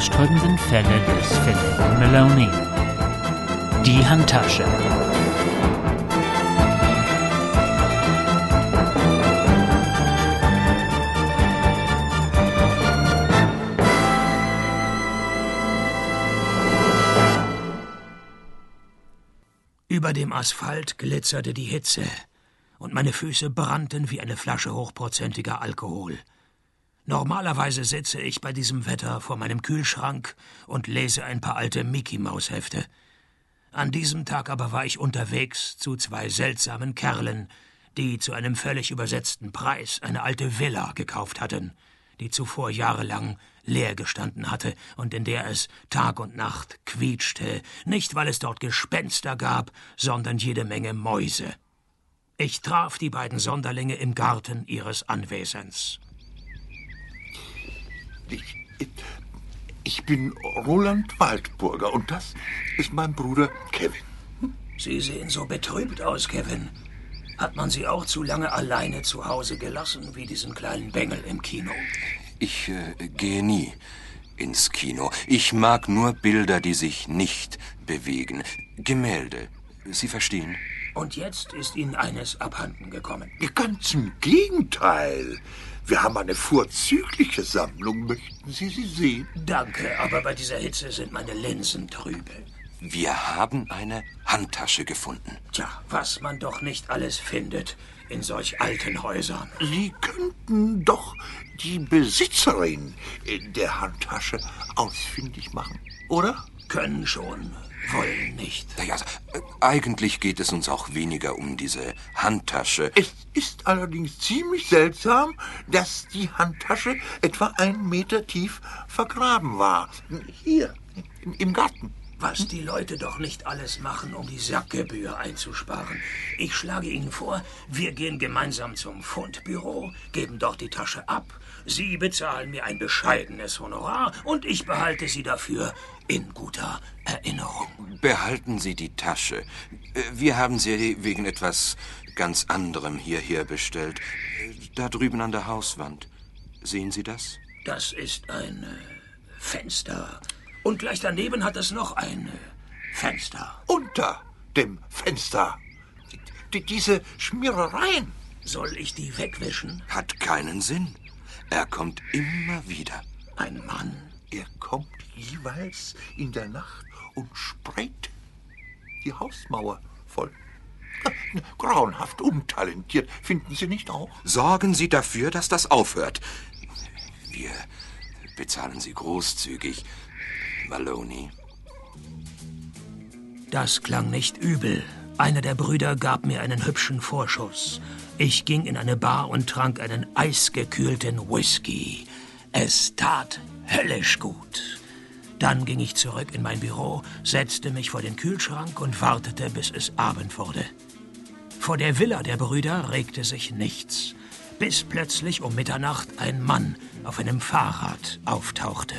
haarsträubenden Fälle des Philip Maloney. Die Handtasche. Über dem Asphalt glitzerte die Hitze, und meine Füße brannten wie eine Flasche hochprozentiger Alkohol. Normalerweise sitze ich bei diesem Wetter vor meinem Kühlschrank und lese ein paar alte Mickey-Maus-Hefte. An diesem Tag aber war ich unterwegs zu zwei seltsamen Kerlen, die zu einem völlig übersetzten Preis eine alte Villa gekauft hatten, die zuvor jahrelang leer gestanden hatte und in der es Tag und Nacht quietschte, nicht weil es dort Gespenster gab, sondern jede Menge Mäuse. Ich traf die beiden Sonderlinge im Garten ihres Anwesens. Ich bin Roland Waldburger und das ist mein Bruder Kevin. Sie sehen so betrübt aus, Kevin. Hat man Sie auch zu lange alleine zu Hause gelassen, wie diesen kleinen Bengel im Kino? Ich gehe nie ins Kino. Ich mag nur Bilder, die sich nicht bewegen. Gemälde. Sie verstehen? Und jetzt ist Ihnen eines abhanden gekommen. Ganz im Gegenteil. Wir haben eine vorzügliche Sammlung. Möchten Sie sie sehen? Danke, aber bei dieser Hitze sind meine Linsen trübe. Wir haben eine Handtasche gefunden. Tja, was man doch nicht alles findet in solch alten Häusern. Sie könnten doch die Besitzerin der Handtasche ausfindig machen, oder? Können schon, wollen nicht. Ja, eigentlich geht es uns auch weniger um diese Handtasche. Es ist allerdings ziemlich seltsam, dass die Handtasche etwa 1 Meter tief vergraben war. Hier, im Garten. Was die Leute doch nicht alles machen, um die Sackgebühr einzusparen. Ich schlage Ihnen vor, wir gehen gemeinsam zum Fundbüro, geben dort die Tasche ab. Sie bezahlen mir ein bescheidenes Honorar und ich behalte sie dafür in guter Erinnerung. Behalten Sie die Tasche. Wir haben sie wegen etwas ganz anderem hierher bestellt. Da drüben an der Hauswand. Sehen Sie das? Das ist ein Fenster. Und gleich daneben hat es noch ein Fenster. Unter dem Fenster. Diese Schmierereien. Soll ich die wegwischen? Hat keinen Sinn. Er kommt immer wieder. Ein Mann. Er kommt jeweils in der Nacht und sprayt die Hausmauer voll. Grauenhaft untalentiert, finden Sie nicht auch? Sorgen Sie dafür, dass das aufhört. Wir bezahlen Sie großzügig, Maloney. Das klang nicht übel. Einer der Brüder gab mir einen hübschen Vorschuss. Ich ging in eine Bar und trank einen eisgekühlten Whisky. Es tat höllisch gut. Dann ging ich zurück in mein Büro, setzte mich vor den Kühlschrank und wartete, bis es Abend wurde. Vor der Villa der Brüder regte sich nichts, bis plötzlich um Mitternacht ein Mann auf einem Fahrrad auftauchte.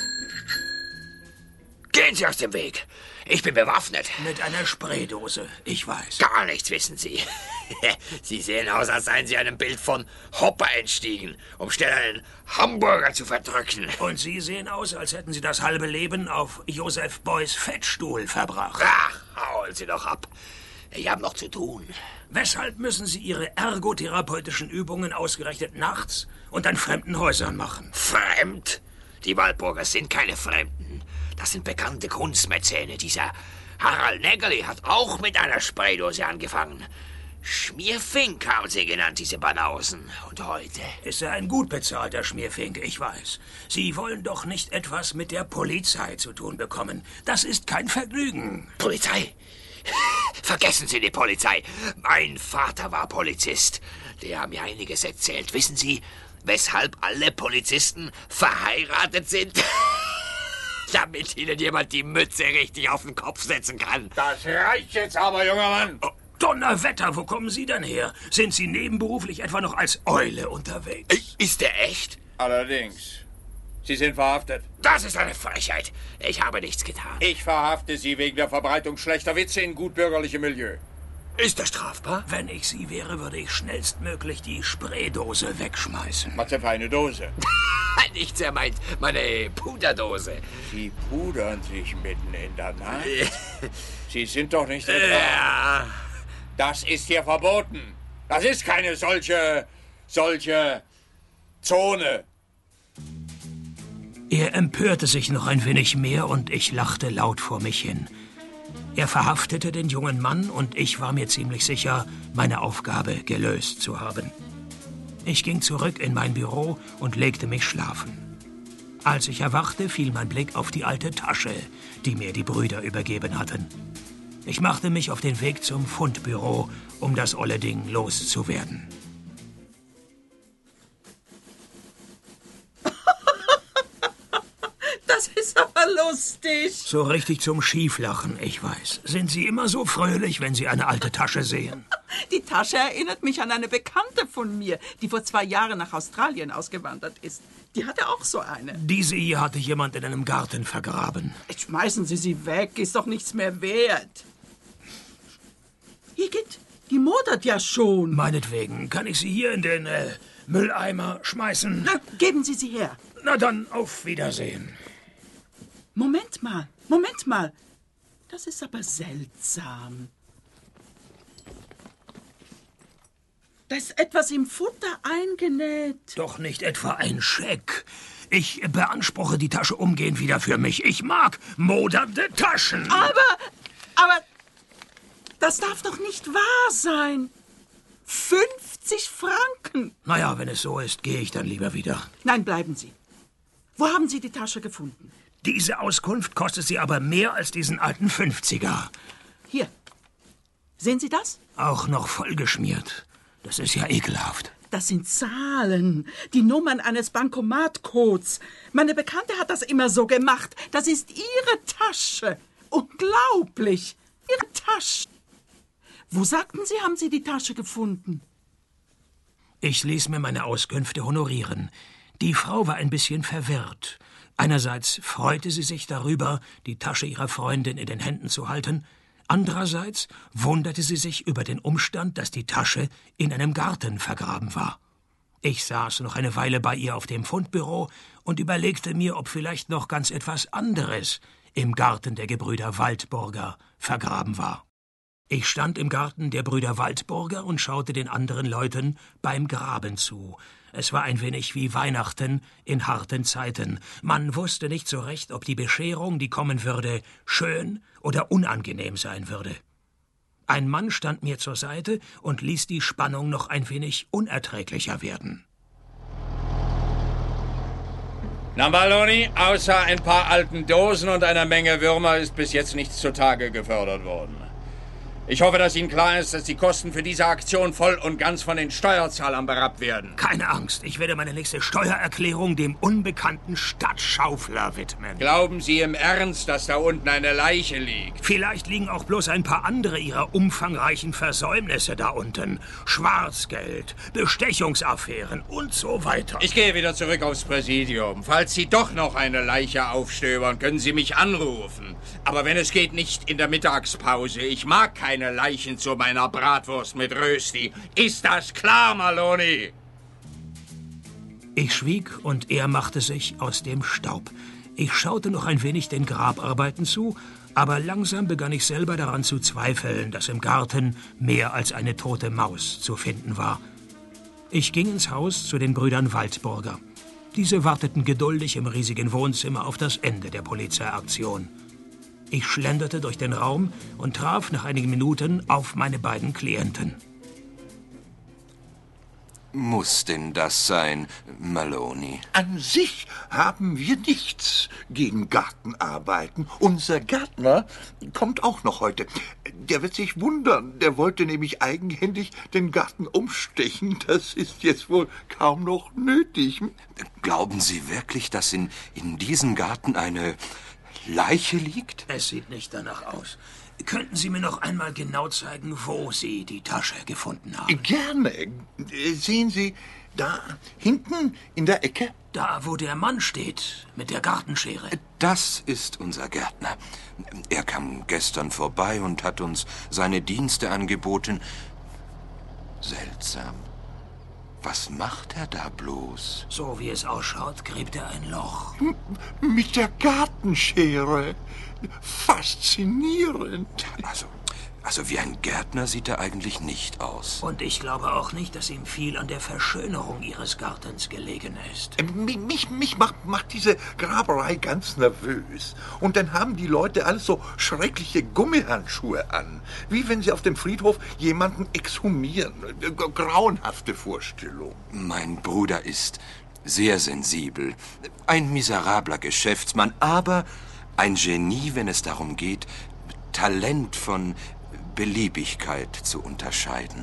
Gehen Sie aus dem Weg. Ich bin bewaffnet. Mit einer Spraydose, ich weiß. Gar nichts wissen Sie. Sie sehen aus, als seien Sie einem Bild von Hopper entstiegen, um schnell einen Hamburger zu verdrücken. Und Sie sehen aus, als hätten Sie das halbe Leben auf Joseph Beuys Fettstuhl verbracht. Ach, hauen Sie doch ab. Ich habe noch zu tun. Weshalb müssen Sie Ihre ergotherapeutischen Übungen ausgerechnet nachts und an fremden Häusern machen? Fremd? Die Waldburger sind keine Fremden. Das sind bekannte Kunstmäzene. Dieser Harald Nägeli hat auch mit einer Spraydose angefangen. Schmierfink haben sie genannt, diese Banausen. Und heute? Ist er ein gut bezahlter Schmierfink, ich weiß. Sie wollen doch nicht etwas mit der Polizei zu tun bekommen. Das ist kein Vergnügen. Polizei? Vergessen Sie die Polizei. Mein Vater war Polizist. Der hat mir einiges erzählt. Wissen Sie, weshalb alle Polizisten verheiratet sind? Damit ihnen jemand die Mütze richtig auf den Kopf setzen kann. Das reicht jetzt aber, junger Mann. Oh, Donnerwetter, wo kommen Sie denn her? Sind Sie nebenberuflich etwa noch als Eule unterwegs? Ist der echt? Allerdings. Sie sind verhaftet. Das ist eine Frechheit. Ich habe nichts getan. Ich verhafte Sie wegen der Verbreitung schlechter Witze in gutbürgerlichem Milieu. Ist das strafbar? Wenn ich Sie wäre, würde ich schnellstmöglich die Spraydose wegschmeißen. Was denn für eine Dose? Nichts, er meint meine Puderdose. Sie pudern sich mitten in der Nacht. Sie sind doch nicht etwa... Ja. Das ist hier verboten. Das ist keine solche Zone. Er empörte sich noch ein wenig mehr und ich lachte laut vor mich hin. Er verhaftete den jungen Mann und ich war mir ziemlich sicher, meine Aufgabe gelöst zu haben. Ich ging zurück in mein Büro und legte mich schlafen. Als ich erwachte, fiel mein Blick auf die alte Tasche, die mir die Brüder übergeben hatten. Ich machte mich auf den Weg zum Fundbüro, um das olle Ding loszuwerden. Das ist aber lustig. So richtig zum Schieflachen, ich weiß. Sind Sie immer so fröhlich, wenn Sie eine alte Tasche sehen? Die Tasche erinnert mich an eine Bekannte von mir, die vor 2 Jahren nach Australien ausgewandert ist. Die hatte auch so eine. Diese hier hatte jemand in einem Garten vergraben. Jetzt schmeißen Sie sie weg, ist doch nichts mehr wert. Igitt, die modert ja schon. Meinetwegen, kann ich sie hier in den Mülleimer schmeißen? Na, geben Sie sie her. Na dann, auf Wiedersehen. Moment mal. Das ist aber seltsam. Da ist etwas im Futter eingenäht. Doch nicht etwa ein Scheck. Ich beanspruche die Tasche umgehend wieder für mich. Ich mag modernde Taschen. Aber das darf doch nicht wahr sein. 50 Franken. Naja, wenn es so ist, gehe ich dann lieber wieder. Nein, bleiben Sie. Wo haben Sie die Tasche gefunden? Diese Auskunft kostet Sie aber mehr als diesen alten 50er. Hier. Sehen Sie das? Auch noch vollgeschmiert. Das ist ja ekelhaft. Das sind Zahlen, die Nummern eines Bankomatcodes. Meine Bekannte hat das immer so gemacht. Das ist ihre Tasche. Unglaublich. Ihre Tasche. Wo sagten Sie, haben Sie die Tasche gefunden? Ich ließ mir meine Auskünfte honorieren. Die Frau war ein bisschen verwirrt. Einerseits freute sie sich darüber, die Tasche ihrer Freundin in den Händen zu halten. Andererseits wunderte sie sich über den Umstand, dass die Tasche in einem Garten vergraben war. Ich saß noch eine Weile bei ihr auf dem Fundbüro und überlegte mir, ob vielleicht noch ganz etwas anderes im Garten der Gebrüder Waldburger vergraben war. Ich stand im Garten der Brüder Waldburger und schaute den anderen Leuten beim Graben zu. Es war ein wenig wie Weihnachten in harten Zeiten. Man wusste nicht so recht, ob die Bescherung, die kommen würde, schön oder unangenehm sein würde. Ein Mann stand mir zur Seite und ließ die Spannung noch ein wenig unerträglicher werden. Na, Maloney, außer ein paar alten Dosen und einer Menge Würmer ist bis jetzt nichts zutage gefördert worden. Ich hoffe, dass Ihnen klar ist, dass die Kosten für diese Aktion voll und ganz von den Steuerzahlern berappt werden. Keine Angst, ich werde meine nächste Steuererklärung dem unbekannten Stadtschaufler widmen. Glauben Sie im Ernst, dass da unten eine Leiche liegt? Vielleicht liegen auch bloß ein paar andere Ihrer umfangreichen Versäumnisse da unten. Schwarzgeld, Bestechungsaffären und so weiter. Ich gehe wieder zurück aufs Präsidium. Falls Sie doch noch eine Leiche aufstöbern, können Sie mich anrufen. Aber wenn es geht, nicht in der Mittagspause. Ich mag keine Leichen zu meiner Bratwurst mit Rösti. Ist das klar, Maloney? Ich schwieg und er machte sich aus dem Staub. Ich schaute noch ein wenig den Grabarbeiten zu, aber langsam begann ich selber daran zu zweifeln, dass im Garten mehr als eine tote Maus zu finden war. Ich ging ins Haus zu den Brüdern Waldburger. Diese warteten geduldig im riesigen Wohnzimmer auf das Ende der Polizeiaktion. Ich schlenderte durch den Raum und traf nach einigen Minuten auf meine beiden Klienten. Muss denn das sein, Maloney? An sich haben wir nichts gegen Gartenarbeiten. Unser Gärtner kommt auch noch heute. Der wird sich wundern. Der wollte nämlich eigenhändig den Garten umstechen. Das ist jetzt wohl kaum noch nötig. Glauben Sie wirklich, dass in diesem Garten eine Leiche liegt? Es sieht nicht danach aus. Könnten Sie mir noch einmal genau zeigen, wo Sie die Tasche gefunden haben? Gerne. Sehen Sie, da hinten in der Ecke? Da, wo der Mann steht, mit der Gartenschere. Das ist unser Gärtner. Er kam gestern vorbei und hat uns seine Dienste angeboten. Seltsam. Was macht er da bloß? So wie es ausschaut, gräbt er ein Loch. Mit der Gartenschere. Faszinierend. Also wie ein Gärtner sieht er eigentlich nicht aus. Und ich glaube auch nicht, dass ihm viel an der Verschönerung Ihres Gartens gelegen ist. Mich macht diese Graberei ganz nervös. Und dann haben die Leute alles so schreckliche Gummihandschuhe an. Wie wenn sie auf dem Friedhof jemanden exhumieren. Grauenhafte Vorstellung. Mein Bruder ist sehr sensibel. Ein miserabler Geschäftsmann, aber ein Genie, wenn es darum geht, Talent von Beliebigkeit zu unterscheiden.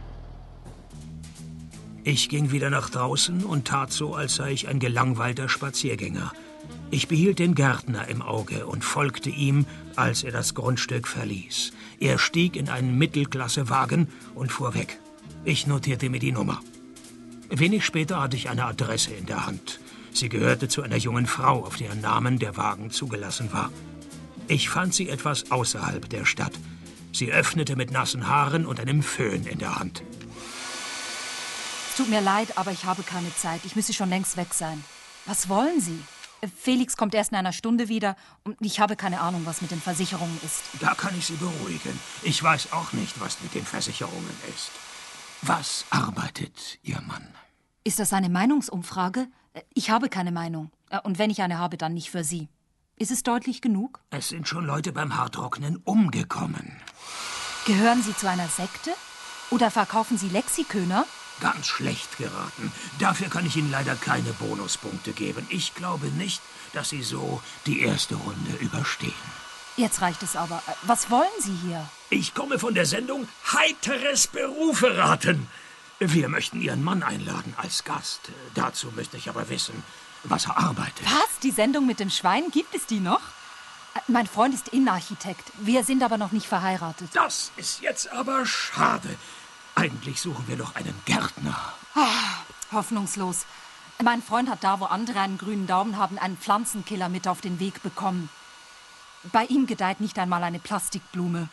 Ich ging wieder nach draußen und tat so, als sei ich ein gelangweilter Spaziergänger. Ich behielt den Gärtner im Auge und folgte ihm, als er das Grundstück verließ. Er stieg in einen Mittelklassewagen und fuhr weg. Ich notierte mir die Nummer. Wenig später hatte ich eine Adresse in der Hand. Sie gehörte zu einer jungen Frau, auf deren Namen der Wagen zugelassen war. Ich fand sie etwas außerhalb der Stadt. Sie öffnete mit nassen Haaren und einem Föhn in der Hand. Es tut mir leid, aber ich habe keine Zeit. Ich müsse schon längst weg sein. Was wollen Sie? Felix kommt erst in einer Stunde wieder und ich habe keine Ahnung, was mit den Versicherungen ist. Da kann ich Sie beruhigen. Ich weiß auch nicht, was mit den Versicherungen ist. Was arbeitet Ihr Mann? Ist das eine Meinungsumfrage? Ich habe keine Meinung. Und wenn ich eine habe, dann nicht für Sie. Ist es deutlich genug? Es sind schon Leute beim Hardrocknen umgekommen. Gehören Sie zu einer Sekte? Oder verkaufen Sie Lexiköner? Ganz schlecht geraten. Dafür kann ich Ihnen leider keine Bonuspunkte geben. Ich glaube nicht, dass Sie so die erste Runde überstehen. Jetzt reicht es aber. Was wollen Sie hier? Ich komme von der Sendung Heiteres Berufe raten. Wir möchten Ihren Mann einladen als Gast. Dazu müsste ich aber wissen, was er arbeitet. Was? Die Sendung mit dem Schwein? Gibt es die noch? Mein Freund ist Innenarchitekt. Wir sind aber noch nicht verheiratet. Das ist jetzt aber schade. Eigentlich suchen wir doch einen Gärtner. Hoffnungslos. Mein Freund hat da, wo andere einen grünen Daumen haben, einen Pflanzenkiller mit auf den Weg bekommen. Bei ihm gedeiht nicht einmal eine Plastikblume.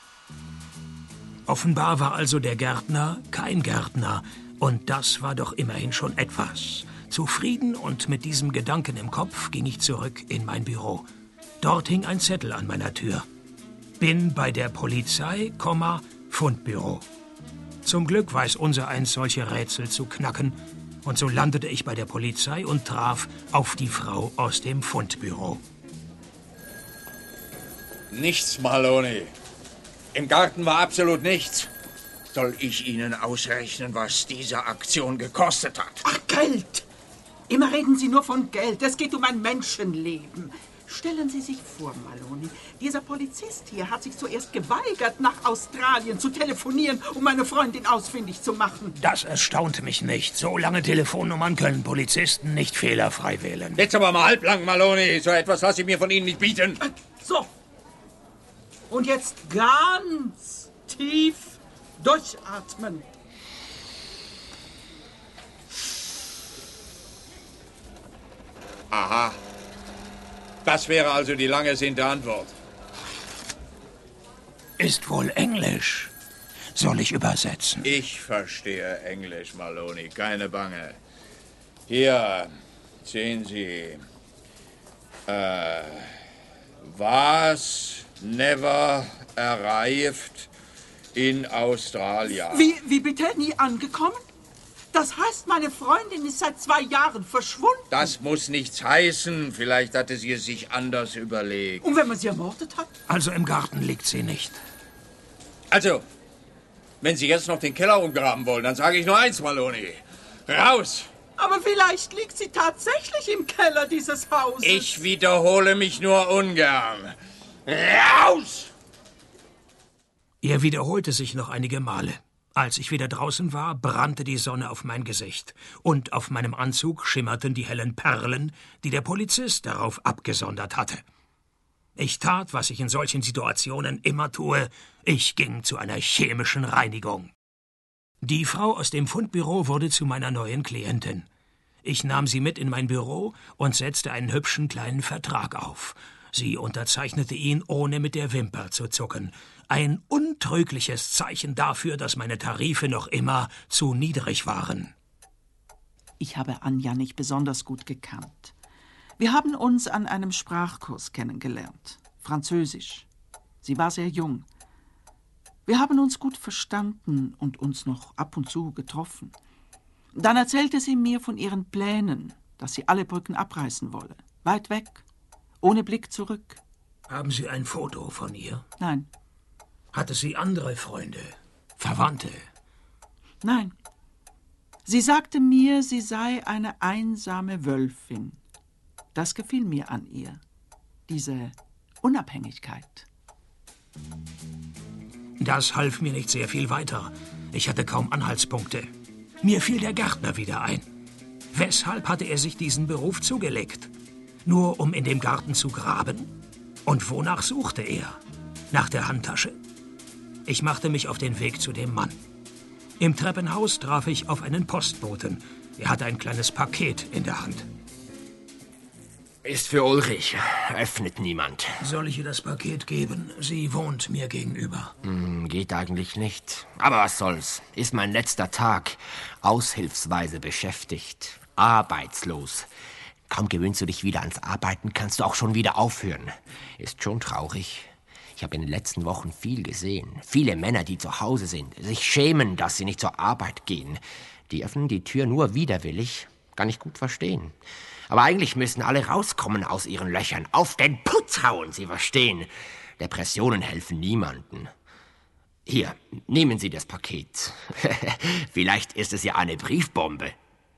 Offenbar war also der Gärtner kein Gärtner. Und das war doch immerhin schon etwas. Zufrieden und mit diesem Gedanken im Kopf ging ich zurück in mein Büro. Dort hing ein Zettel an meiner Tür. Bin bei der Polizei, Fundbüro. Zum Glück weiß unsereins solche Rätsel zu knacken. Und so landete ich bei der Polizei und traf auf die Frau aus dem Fundbüro. Nichts, Maloney. Im Garten war absolut nichts. Soll ich Ihnen ausrechnen, was diese Aktion gekostet hat? Ach, Geld! Immer reden Sie nur von Geld. Es geht um ein Menschenleben. Stellen Sie sich vor, Maloney, dieser Polizist hier hat sich zuerst geweigert, nach Australien zu telefonieren, um meine Freundin ausfindig zu machen. Das erstaunt mich nicht. So lange Telefonnummern können Polizisten nicht fehlerfrei wählen. Jetzt aber mal halblang, Maloney. So etwas lasse ich mir von Ihnen nicht bieten. So. Und jetzt ganz tief durchatmen. Aha. Das wäre also die lange ersehnte Antwort. Ist wohl Englisch. Soll ich übersetzen? Ich verstehe Englisch, Maloney. Keine Bange. Hier, sehen Sie. Was never arrived in Australia. Wie bitte? Nie angekommen? Das heißt, meine Freundin ist seit 2 Jahren verschwunden. Das muss nichts heißen. Vielleicht hatte sie es sich anders überlegt. Und wenn man sie ermordet hat? Also im Garten liegt sie nicht. Also, wenn Sie jetzt noch den Keller umgraben wollen, dann sage ich nur eins, Maloney. Raus! Aber vielleicht liegt sie tatsächlich im Keller dieses Hauses. Ich wiederhole mich nur ungern. Raus! Er wiederholte sich noch einige Male. Als ich wieder draußen war, brannte die Sonne auf mein Gesicht. Und auf meinem Anzug schimmerten die hellen Perlen, die der Polizist darauf abgesondert hatte. Ich tat, was ich in solchen Situationen immer tue. Ich ging zu einer chemischen Reinigung. Die Frau aus dem Fundbüro wurde zu meiner neuen Klientin. Ich nahm sie mit in mein Büro und setzte einen hübschen kleinen Vertrag auf. Sie unterzeichnete ihn, ohne mit der Wimper zu zucken. Ein untrügliches Zeichen dafür, dass meine Tarife noch immer zu niedrig waren. Ich habe Anja nicht besonders gut gekannt. Wir haben uns an einem Sprachkurs kennengelernt. Französisch. Sie war sehr jung. Wir haben uns gut verstanden und uns noch ab und zu getroffen. Dann erzählte sie mir von ihren Plänen, dass sie alle Brücken abreißen wolle. Weit weg, ohne Blick zurück. Haben Sie ein Foto von ihr? Nein. Hatte sie andere Freunde, Verwandte? Nein. Sie sagte mir, sie sei eine einsame Wölfin. Das gefiel mir an ihr. Diese Unabhängigkeit. Das half mir nicht sehr viel weiter. Ich hatte kaum Anhaltspunkte. Mir fiel der Gärtner wieder ein. Weshalb hatte er sich diesen Beruf zugelegt? Nur um in dem Garten zu graben? Und wonach suchte er? Nach der Handtasche? Ich machte mich auf den Weg zu dem Mann. Im Treppenhaus traf ich auf einen Postboten. Er hatte ein kleines Paket in der Hand. Ist für Ulrich. Öffnet niemand. Soll ich ihr das Paket geben? Sie wohnt mir gegenüber. Geht eigentlich nicht. Aber was soll's. Ist mein letzter Tag. Aushilfsweise beschäftigt. Arbeitslos. Kaum gewöhnst du dich wieder ans Arbeiten, kannst du auch schon wieder aufhören. Ist schon traurig. Ich habe in den letzten Wochen viel gesehen. Viele Männer, die zu Hause sind, sich schämen, dass sie nicht zur Arbeit gehen. Die öffnen die Tür nur widerwillig. Kann ich gut verstehen. Aber eigentlich müssen alle rauskommen aus ihren Löchern. Auf den Putz hauen, Sie verstehen. Depressionen helfen niemanden. Hier, nehmen Sie das Paket. Vielleicht ist es ja eine Briefbombe.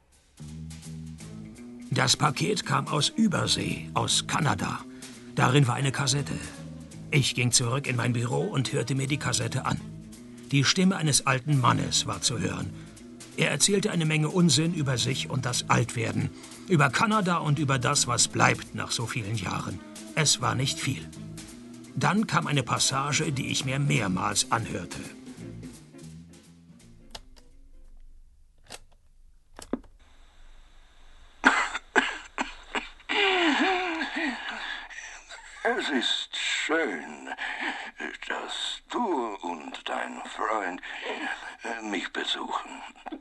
Das Paket kam aus Übersee, aus Kanada. Darin war eine Kassette. Ich ging zurück in mein Büro und hörte mir die Kassette an. Die Stimme eines alten Mannes war zu hören. Er erzählte eine Menge Unsinn über sich und das Altwerden, über Kanada und über das, was bleibt nach so vielen Jahren. Es war nicht viel. Dann kam eine Passage, die ich mir mehrmals anhörte. Es ist schön, dass du und dein Freund mich besuchen.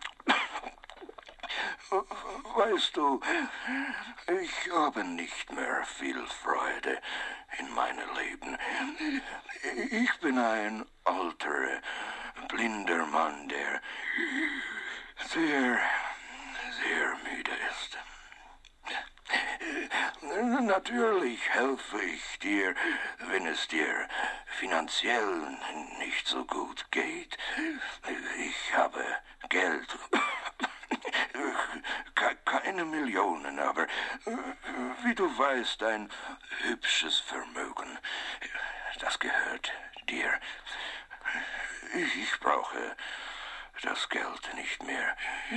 Weißt du, ich habe nicht mehr viel Freude in meinem Leben. Ich bin ein alter, blinder Mann, der sehr, sehr müde ist. Natürlich helfe ich dir, wenn es dir finanziell nicht so gut geht. Ich habe Geld. Keine Millionen, aber wie du weißt, ein hübsches Vermögen. Das gehört dir. Ich brauche das Geld nicht mehr.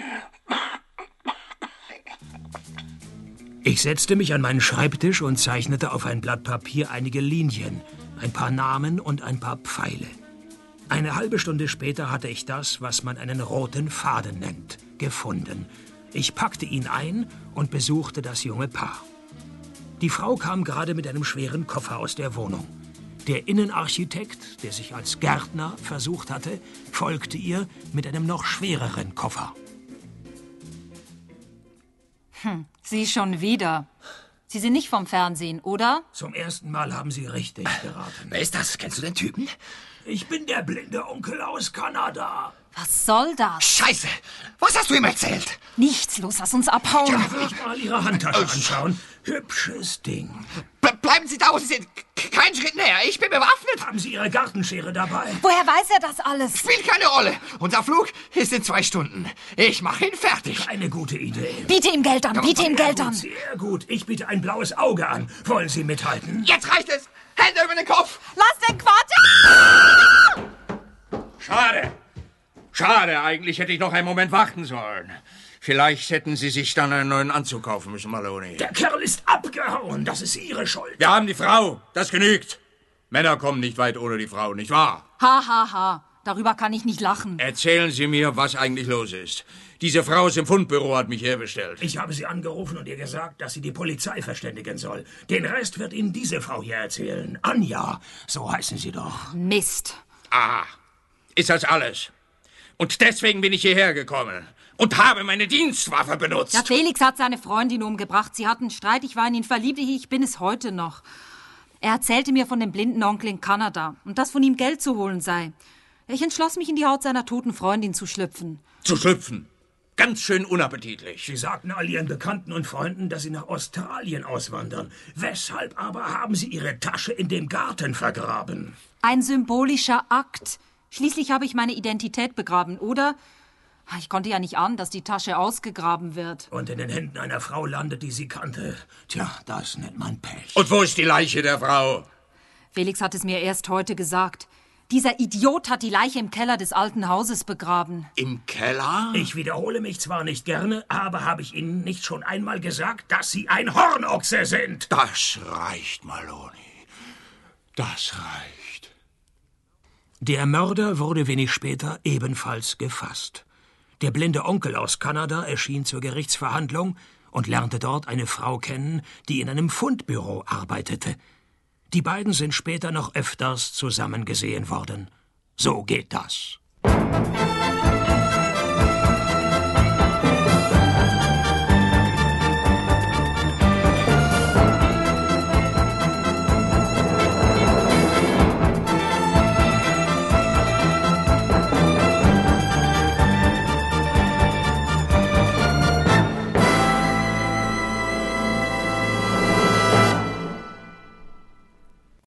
Ich setzte mich an meinen Schreibtisch und zeichnete auf ein Blatt Papier einige Linien, ein paar Namen und ein paar Pfeile. Eine halbe Stunde später hatte ich das, was man einen roten Faden nennt, gefunden. Ich packte ihn ein und besuchte das junge Paar. Die Frau kam gerade mit einem schweren Koffer aus der Wohnung. Der Innenarchitekt, der sich als Gärtner versucht hatte, folgte ihr mit einem noch schwereren Koffer. Sie schon wieder. Sie sind nicht vom Fernsehen, oder? Zum ersten Mal haben Sie richtig geraten. Wer ist das? Kennst du den Typen? Ich bin der blinde Onkel aus Kanada. Was soll das? Scheiße! Was hast du ihm erzählt? Nichts, los, lass uns abhauen. Darf ich mal Ihre Handtasche anschauen? Hübsches Ding. Bleiben Sie da, wo Sie sind. Keinen Schritt näher. Ich bin bewaffnet. Haben Sie Ihre Gartenschere dabei? Woher weiß er das alles? Spielt keine Rolle. Unser Flug ist in 2 Stunden. Ich mache ihn fertig. Eine gute Idee. Biete ihm Geld an, biete ihm Geld an. Sehr gut. Ich biete ein blaues Auge an. Wollen Sie mithalten? Jetzt reicht es. Hände über den Kopf. Lass den Quatsch! Schade. Schade, eigentlich hätte ich noch einen Moment warten sollen. Vielleicht hätten Sie sich dann einen neuen Anzug kaufen müssen, Maloney. Der Kerl ist abgehauen. Das ist Ihre Schuld. Wir haben die Frau. Das genügt. Männer kommen nicht weit ohne die Frau, nicht wahr? Ha, ha, ha. Darüber kann ich nicht lachen. Erzählen Sie mir, was eigentlich los ist. Diese Frau aus dem Fundbüro hat mich herbestellt. Ich habe sie angerufen und ihr gesagt, dass sie die Polizei verständigen soll. Den Rest wird Ihnen diese Frau hier erzählen. Anja, so heißen Sie doch. Mist. Aha, ist das alles? Und deswegen bin ich hierher gekommen und habe meine Dienstwaffe benutzt. Ja, Felix hat seine Freundin umgebracht. Sie hatten Streit, ich war in ihn verliebt, ich bin es heute noch. Er erzählte mir von dem blinden Onkel in Kanada und dass von ihm Geld zu holen sei. Ich entschloss mich, in die Haut seiner toten Freundin zu schlüpfen. Zu schlüpfen? Ganz schön unappetitlich. Sie sagten all Ihren Bekannten und Freunden, dass Sie nach Australien auswandern. Weshalb aber haben Sie Ihre Tasche in dem Garten vergraben? Ein symbolischer Akt. Schließlich habe ich meine Identität begraben, oder? Ich konnte ja nicht ahnen, dass die Tasche ausgegraben wird. Und in den Händen einer Frau landet, die sie kannte. Tja, das nennt man Pech. Und wo ist die Leiche der Frau? Felix hat es mir erst heute gesagt. Dieser Idiot hat die Leiche im Keller des alten Hauses begraben. Im Keller? Ich wiederhole mich zwar nicht gerne, aber habe ich Ihnen nicht schon einmal gesagt, dass Sie ein Hornochse sind? Das reicht, Maloney. Das reicht. Der Mörder wurde wenig später ebenfalls gefasst. Der blinde Onkel aus Kanada erschien zur Gerichtsverhandlung und lernte dort eine Frau kennen, die in einem Fundbüro arbeitete. Die beiden sind später noch öfters zusammen gesehen worden. So geht das.